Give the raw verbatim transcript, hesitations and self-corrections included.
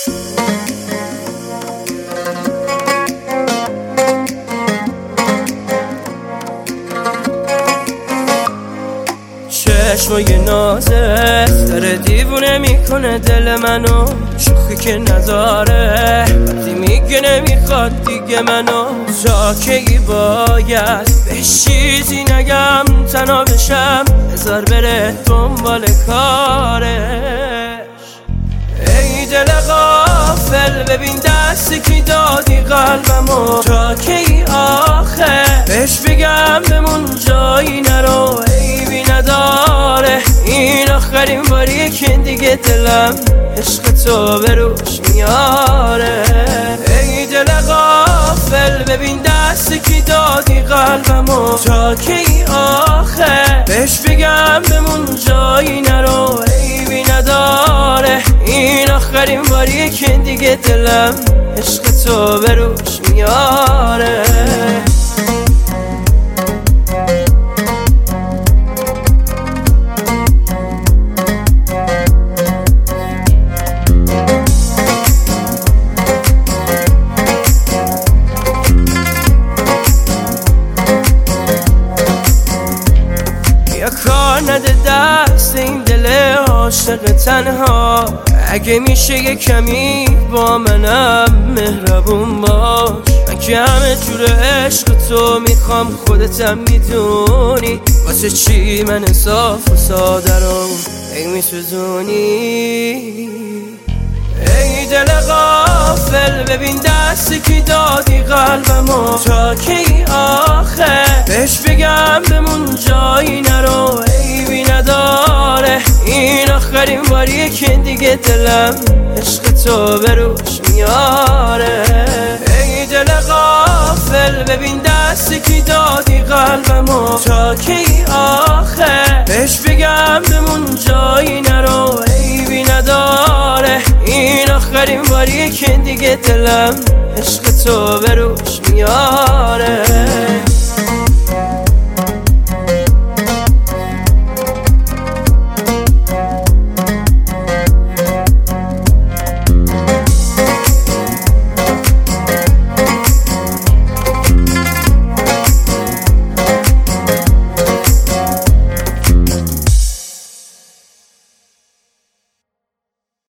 چشمای نازت داره دیوونه میکنه دل منو، شوخی که نداره وقتی میگه نمیخواد دیگه منو. تا کی باید به چیزی نگم تنها بشم، بذار بره دنبال کارش. ای دل غافل ببین دستی که دادی قلبمو، تا کی آخه بهش بگم بمون جایی نرو، عیبی نداره این آخرین باریه که دیگه دلم عشق تو به روش میاره. ای دل غافل ببین دستی که دادی قلبمو، تا کی آخه بهش بگم بمون جایی نرو، عیبی نداره این آخرین باریه که دیگه دلم عشق تو به روش میاره. کار نده دست این دل عاشق تنها، اگه میشه یه کمی با منم مهربون باش. من که همه جور عشق تو میخوام، خودتم میدونی واسه چی من صاف و ساده رو ای میسوزونی. ای دل غافل ببین دستی که دادی قلبمو، تا کی آخه بهش بگم بمون جایی نرو، عیبی نداره این آخرین باریه که دیگه دلم عشق تو به روش میاره. ای دل غافل ببین دستی که دادی قلبمو، تا کی آخه بهش بگم بمون جایی نرو، عیبی نداره این آخرین باریه که دیگه دلم عشق تو به روش میاره.